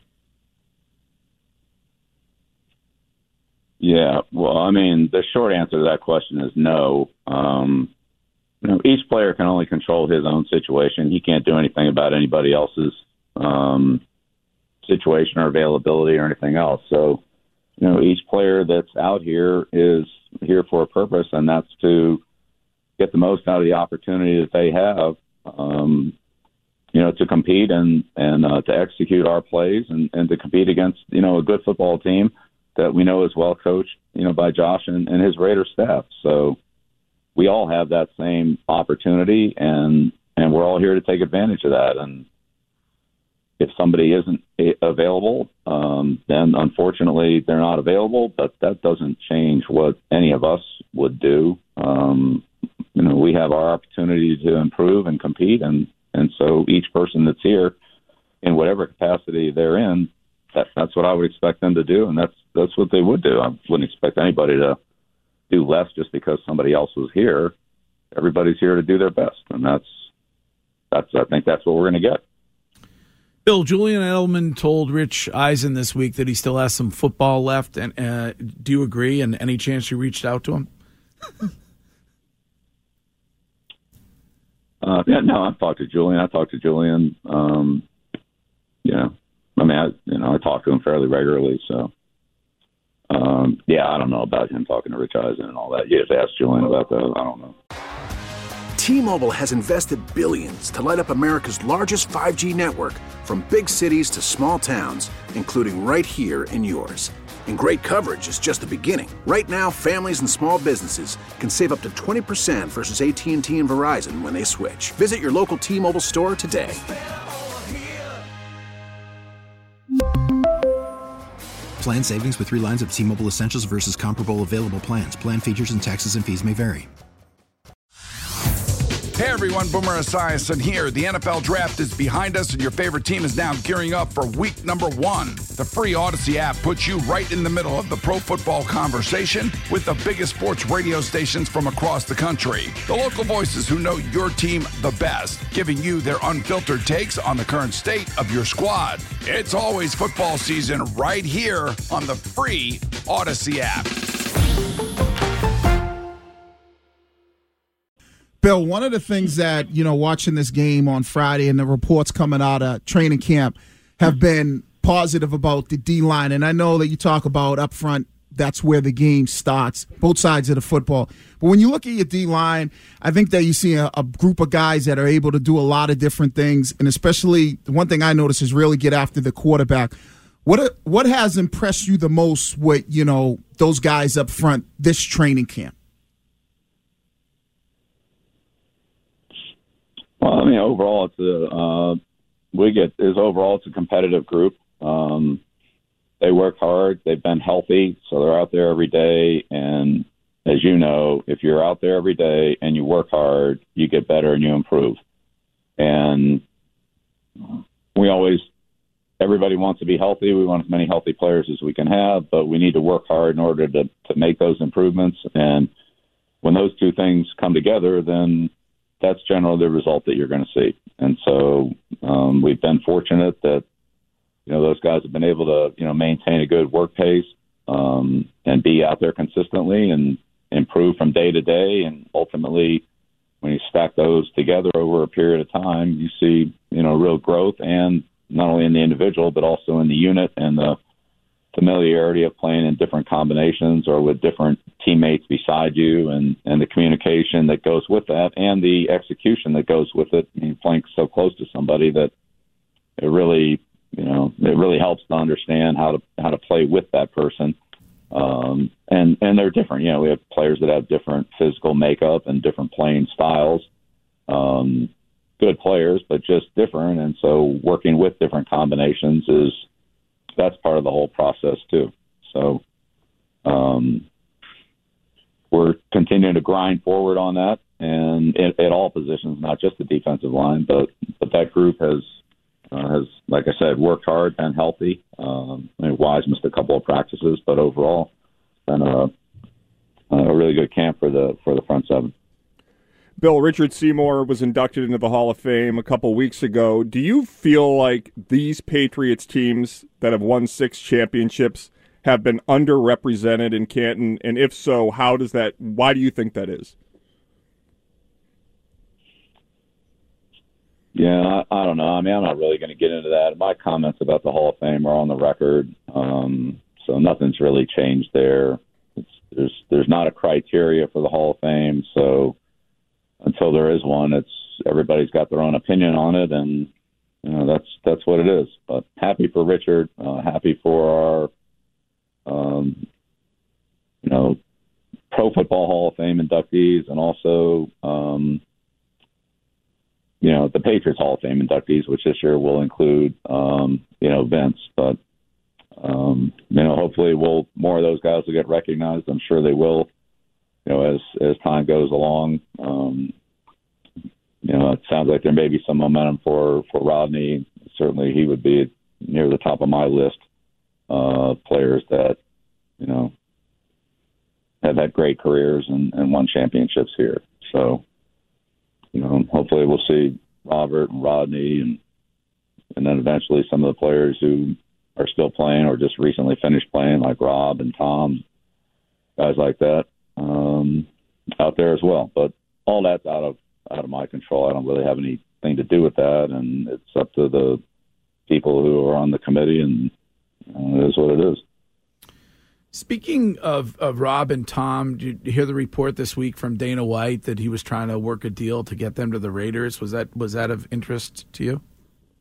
Yeah, well, I mean, the short answer to that question is no. Um, you know, each player can only control his own situation. He can't do anything about anybody else's um, situation or availability or anything else. So, you know, each player that's out here is here for a purpose, and that's to get the most out of the opportunity that they have, um, you know, to compete and, and uh, to execute our plays and, and to compete against, you know, a good football team that we know is well coached, you know, by Josh and, and his Raider staff. So we all have that same opportunity, and and we're all here to take advantage of that. And if somebody isn't available, um, then unfortunately they're not available. But that doesn't change what any of us would do. Um, you know, we have our opportunity to improve and compete, and and so each person that's here, in whatever capacity they're in, that, that's what I would expect them to do, and that's that's what they would do. I wouldn't expect anybody to do less just because somebody else was here. Everybody's here to do their best, and that's that's I think that's what we're going to get. Bill, Julian Edelman told Rich Eisen this week that he still has some football left, and uh, do you agree? And any chance you reached out to him? uh, yeah, no, I've talked to Julian. I talked to Julian. Um, you know, I mean, I, you know, I talk to him fairly regularly, so. Um, yeah, I don't know about him talking to Rich Eisen and all that. You have to ask Julian about that. I don't know. T-Mobile has invested billions to light up America's largest five G network, from big cities to small towns, including right here in yours. And great coverage is just the beginning. Right now, families and small businesses can save up to twenty percent versus A T and T and Verizon when they switch. Visit your local T-Mobile store today. Plan savings with three lines of T-Mobile Essentials versus comparable available plans. Plan features and taxes and fees may vary. Hey everyone, Boomer Esiason here. The N F L Draft is behind us, and your favorite team is now gearing up for week number one. The free Odyssey app puts you right in the middle of the pro football conversation with the biggest sports radio stations from across the country. The local voices who know your team the best, giving you their unfiltered takes on the current state of your squad. It's always football season right here on the free Odyssey app. Bill, one of the things that, you know, watching this game on Friday and the reports coming out of training camp have been positive about the D-line. And I know that you talk about up front, that's where the game starts, both sides of the football. But when you look at your D-line, I think that you see a, a group of guys that are able to do a lot of different things. And especially the one thing I notice is really get after the quarterback. What what has impressed you the most with, you know, those guys up front this training camp? Well, I mean, overall, it's a uh, we get is overall it's a competitive group. Um, they work hard. They've been healthy, so they're out there every day, and as you know, if you're out there every day and you work hard, you get better and you improve. And we always, everybody wants to be healthy. We want as many healthy players as we can have, but we need to work hard in order to, to make those improvements. And when those two things come together, then that's generally the result that you're going to see. And so um, we've been fortunate that, you know, those guys have been able to, you know, maintain a good work pace um, and be out there consistently and improve from day to day. And ultimately, when you stack those together over a period of time, you see, you know, real growth, and not only in the individual, but also in the unit and the familiarity of playing in different combinations or with different teammates beside you, and, and the communication that goes with that and the execution that goes with it. I mean, playing so close to somebody that it really, you know, it really helps to understand how to, how to play with that person. Um, and, and they're different. You know, we have players that have different physical makeup and different playing styles. Um, good players, but just different. And so working with different combinations is, that's part of the whole process too. So um, we're continuing to grind forward on that, and at, at all positions, not just the defensive line, but, but that group has, uh, has, like I said, worked hard and healthy. Um, I mean, Wise missed a couple of practices, but overall, it's been a, a really good camp for the for the front seven. Bill, Richard Seymour was inducted into the Hall of Fame a couple weeks ago. Do you feel like these Patriots teams that have won six championships have been underrepresented in Canton? And if so, how does that, why do you think that is? Yeah, I, I don't know. I mean, I'm not really going to get into that. My comments about the Hall of Fame are on the record, um, so nothing's really changed there. It's, there's there's not a criteria for the Hall of Fame, so until there is one, it's everybody's got their own opinion on it, and you know that's that's what it is. But happy for Richard, uh, happy for our, um, you know, Pro Football Hall of Fame inductees, and also, um, you know, the Patriots Hall of Fame inductees, which this year will include, um, you know, Vince. But um, you know, hopefully, we'll more of those guys will get recognized. I'm sure they will. You know, as as time goes along, um, you know, it sounds like there may be some momentum for, for Rodney. Certainly, he would be near the top of my list of uh, players that, you know, have had great careers and, and won championships here. So, you know, hopefully we'll see Robert and Rodney and and then eventually some of the players who are still playing or just recently finished playing, like Rob and Tom, guys like that. Um, out there as well, but all that's out of out of my control. I don't really have anything to do with that, and it's up to the people who are on the committee, and uh, it is what it is. Speaking of, of Rob and Tom, did you hear the report this week from Dana White that he was trying to work a deal to get them to the Raiders? Was that was that of interest to you?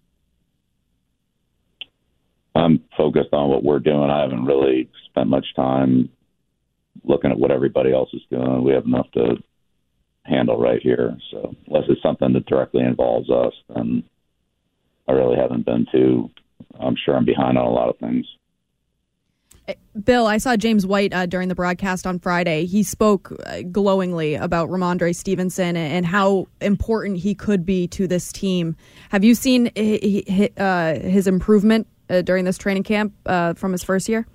I'm focused on what we're doing. I haven't really spent much time looking at what everybody else is doing. We have enough to handle right here. So unless it's something that directly involves us, then I really haven't been too, I'm sure I'm behind on a lot of things. Bill, I saw James White uh, during the broadcast on Friday. He spoke uh, glowingly about Ramondre Stevenson and how important he could be to this team. Have you seen he, he, uh, his improvement uh, during this training camp uh, from his first year?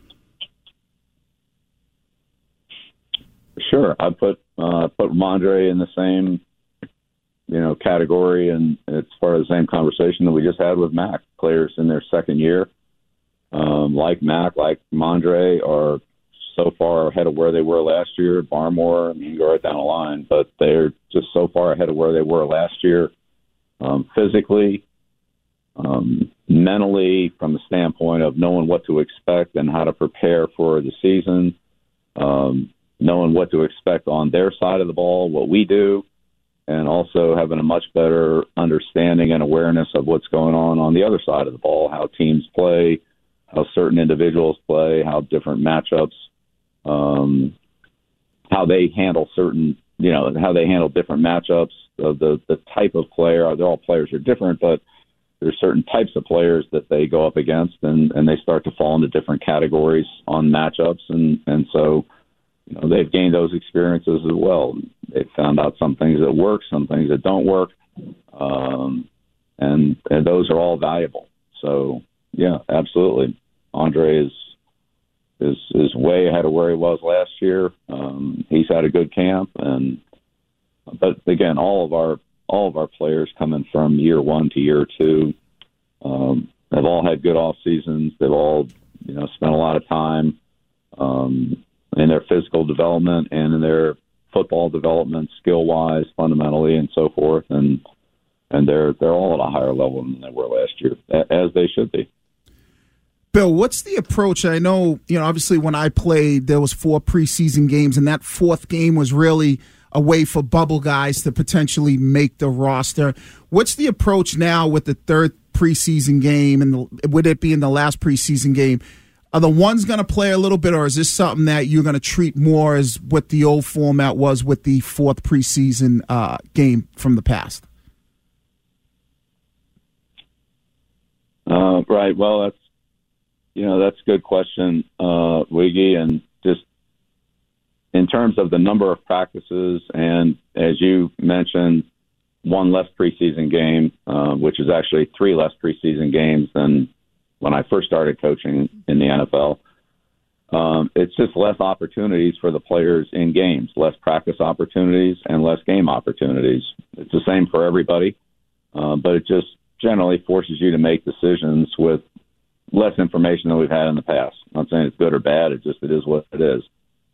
Sure, I put uh, put Ramondre in the same, you know, category, and it's part of the same conversation that we just had with Mac. Players in their second year, um, like Mac, like Ramondre, are so far ahead of where they were last year. Barmore, I mean, you go right down the line, but they're just so far ahead of where they were last year, um, physically, um, mentally, from the standpoint of knowing what to expect and how to prepare for the season. Um, knowing what to expect on their side of the ball, what we do, and also having a much better understanding and awareness of what's going on on the other side of the ball, how teams play, how certain individuals play, how different matchups, um, how they handle certain, you know, how they handle different matchups, of the, the type of player. They're all players are different, but there's certain types of players that they go up against, and, and they start to fall into different categories on matchups. And, and so, you know, they've gained those experiences as well. They've found out some things that work, some things that don't work, um, and, and those are all valuable. So, yeah, absolutely. Andre is is is way ahead of where he was last year. Um, he's had a good camp, and but again, all of our all of our players coming from year one to year two, um, they've all had good off seasons. They've all, you know, spent a lot of time um, in their physical development and in their football development, skill wise, fundamentally, and so forth. And and they're they're all at a higher level than they were last year, as they should be. Bill, what's the approach? I know, you know, obviously when I played, there was four preseason games, and that fourth game was really a way for bubble guys to potentially make the roster. What's the approach now with the third preseason game, and the, would it be in the last preseason game? Are the ones going to play a little bit, or is this something that you're going to treat more as what the old format was with the fourth preseason uh, game from the past? Uh, right. Well, that's you know that's a good question, uh, Wiggy, and just in terms of the number of practices, and as you mentioned, one less preseason game, uh, which is actually three less preseason games than when I first started coaching in the N F L. Um, it's just less opportunities for the players in games, less practice opportunities and less game opportunities. It's the same for everybody, uh, but it just generally forces you to make decisions with less information than we've had in the past. I'm not saying it's good or bad. It just, it is what it is.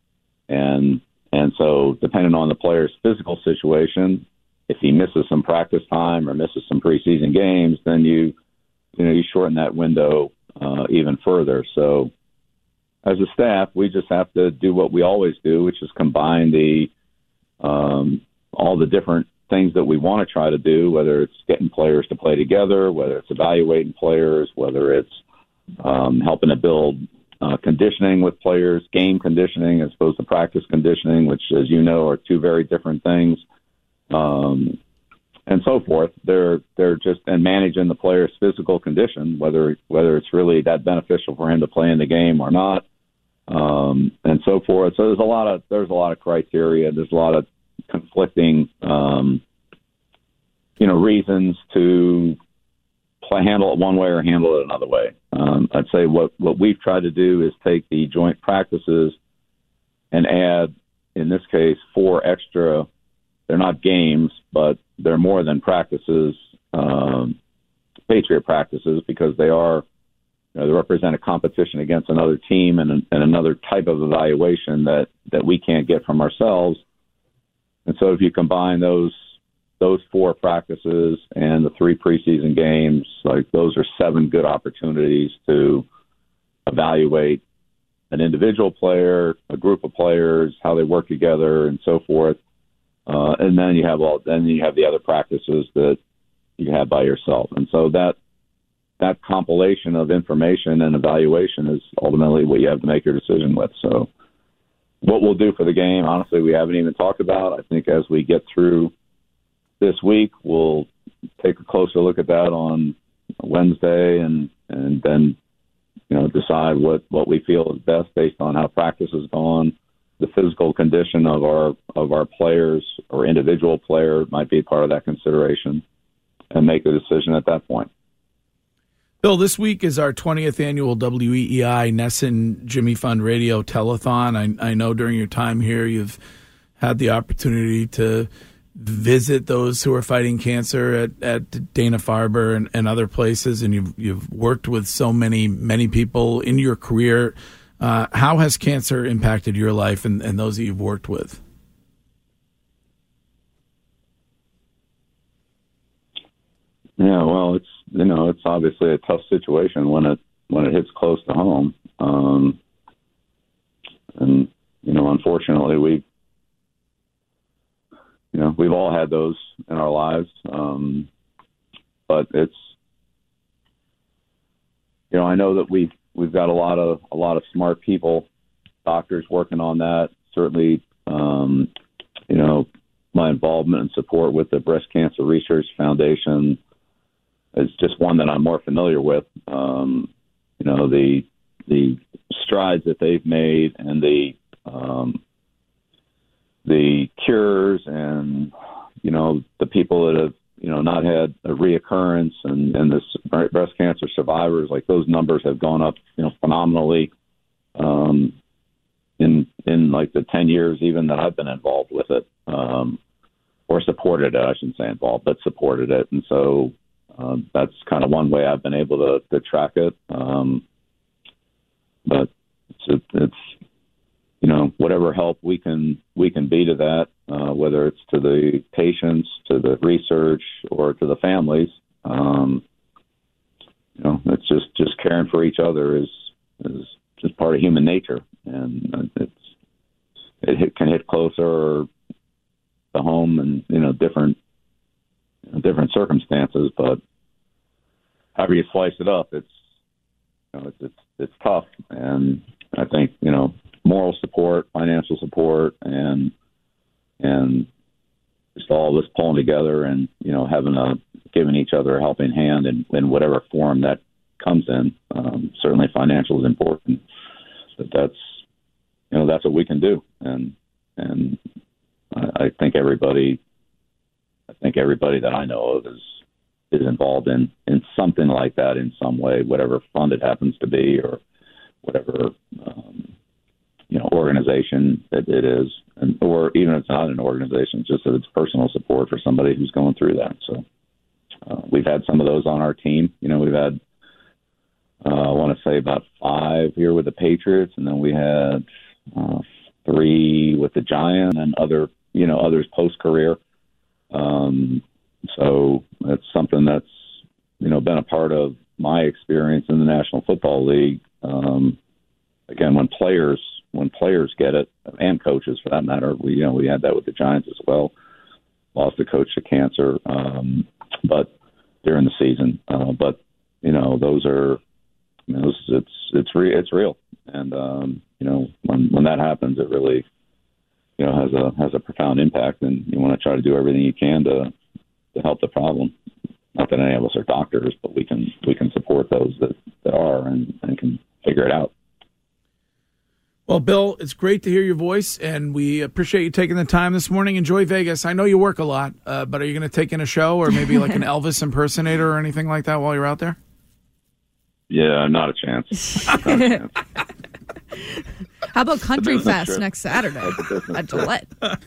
And, and so depending on the player's physical situation, if he misses some practice time or misses some preseason games, then you, you know, you shorten that window uh, even further. So as a staff, we just have to do what we always do, which is combine the um, all the different things that we want to try to do, whether it's getting players to play together, whether it's evaluating players, whether it's um, helping to build uh, conditioning with players, game conditioning as opposed to practice conditioning, which, as you know, are two very different things, um, and so forth. They're they're just and managing the player's physical condition, whether whether it's really that beneficial for him to play in the game or not, um, and so forth. So there's a lot of there's a lot of criteria. There's a lot of conflicting, um, you know, reasons to play, handle it one way or handle it another way. Um, I'd say what, what we've tried to do is take the joint practices and add, in this case, four extra. They're not games, but they're more than practices, um, Patriot practices, because they are, you know, they represent a competition against another team and, and another type of evaluation that, that we can't get from ourselves. And so if you combine those those four practices and the three preseason games, like those are seven good opportunities to evaluate an individual player, a group of players, how they work together, and so forth. Uh, and then you have all then you have the other practices that you have by yourself. And so that that compilation of information and evaluation is ultimately what you have to make your decision with. So what we'll do for the game, honestly, we haven't even talked about. I think as we get through this week, we'll take a closer look at that on Wednesday and, and then, you know, decide what, what we feel is best based on how practice has gone. The physical condition of our of our players or individual player might be part of that consideration, and make a decision at that point. Bill, this week is our twentieth annual W E E I Nesson Jimmy Fund Radio Telethon. I, I know during your time here you've had the opportunity to visit those who are fighting cancer at, at Dana-Farber and, and other places, and you've you've worked with so many, many people in your career. Uh, how has cancer impacted your life and, and those that you've worked with? Yeah, well, it's you know it's obviously a tough situation when it when it hits close to home, um, and you know unfortunately we you know we've all had those in our lives, um, but it's you know I know that we. We've got a lot of a lot of smart people, doctors working on that. Certainly, um, you know, my involvement and support with the Breast Cancer Research Foundation is just one that I'm more familiar with. Um, you know, the the strides that they've made and the um, the cures and, you know, the people that have, you know, not had a reoccurrence and, and this breast cancer survivors, like those numbers have gone up, you know, phenomenally um, in, in like the ten years even that I've been involved with it um, or supported it. I shouldn't say involved, but supported it. And so um, that's kind of one way I've been able to, to track it. Um, but it's, it's, you know, whatever help we can we can be to that, uh, whether it's to the patients, to the research, or to the families. Um, you know, it's just, just caring for each other is is just part of human nature, and it's it hit, can hit closer to home and you know different you know, different circumstances. But however you slice it up, it's you know it's it's, it's tough, and I think you know. moral support, financial support, and and just all this pulling together and you know having a giving each other a helping hand in, in whatever form that comes in. Um, certainly, financial is important, but that's you know that's what we can do, and and I, I think everybody, I think everybody that I know of is is involved in in something like that in some way, whatever fund it happens to be or whatever. Um, you know, organization that it is, and or even if it's not an organization, just that it's personal support for somebody who's going through that. So uh, we've had some of those on our team. You know, we've had, uh, I want to say about five here with the Patriots, and then we had uh, three with the Giants and other, you know, others post-career. Um, so that's something that's, you know, been a part of my experience in the National Football League. Um, again, when players when players get it, and coaches for that matter, we you know we had that with the Giants as well. Lost a coach to cancer, um, but during the season. Uh, but you know those are, you know, it's it's it's, re- it's real, and um, you know when when that happens, it really you know has a has a profound impact, and you want to try to do everything you can to to help the problem. Not that any of us are doctors, but we can we can support those that, that are and, and can figure it out. Well, Bill, it's great to hear your voice, and we appreciate you taking the time this morning. Enjoy Vegas. I know you work a lot, uh, but are you going to take in a show or maybe like an Elvis impersonator or anything like that while you're out there? Yeah, not a chance. Not a chance. How about Country Fest trip. next Saturday at Gillette?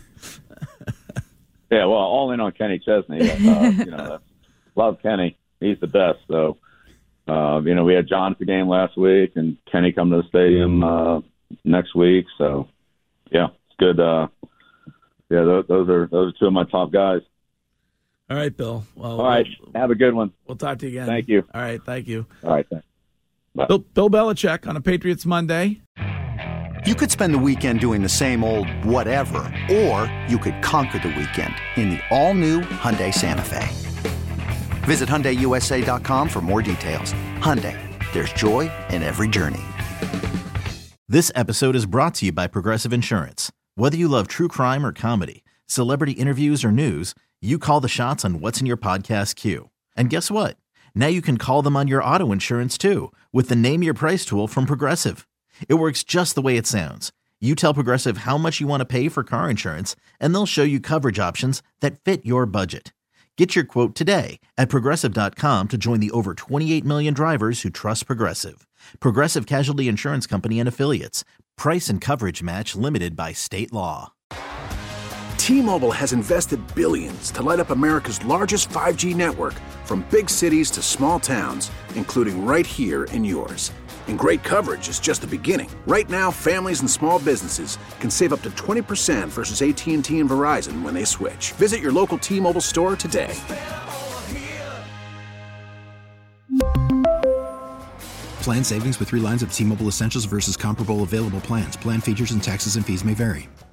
Yeah, well, all in on Kenny Chesney. Uh, you know, love Kenny. He's the best. So, uh, you know, we had John at the game last week, and Kenny come to the stadium uh, next week. So, yeah, it's good. Uh, yeah, those, those are those are two of my top guys. All right, Bill. Well, all right, we'll, have a good one. We'll talk to you again. Thank you. All right, thank you. All right, thanks. Bye. Bill, Bill Belichick on a Patriots Monday. You could spend the weekend doing the same old whatever, or you could conquer the weekend in the all-new Hyundai Santa Fe. Visit Hyundai U S A dot com for more details. Hyundai, there's joy in every journey. This episode is brought to you by Progressive Insurance. Whether you love true crime or comedy, celebrity interviews or news, you call the shots on what's in your podcast queue. And guess what? Now you can call them on your auto insurance too with the Name Your Price tool from Progressive. It works just the way it sounds. You tell Progressive how much you want to pay for car insurance, and they'll show you coverage options that fit your budget. Get your quote today at Progressive dot com to join the over twenty-eight million drivers who trust Progressive. Progressive Casualty Insurance Company and Affiliates. Price and coverage match limited by state law. T-Mobile has invested billions to light up America's largest five G network, from big cities to small towns, including right here in yours. And great coverage is just the beginning. Right now, families and small businesses can save up to twenty percent versus A T and T and Verizon when they switch. Visit your local T-Mobile store today. Plan savings with three lines of T-Mobile Essentials versus comparable available plans. Plan features and taxes and fees may vary.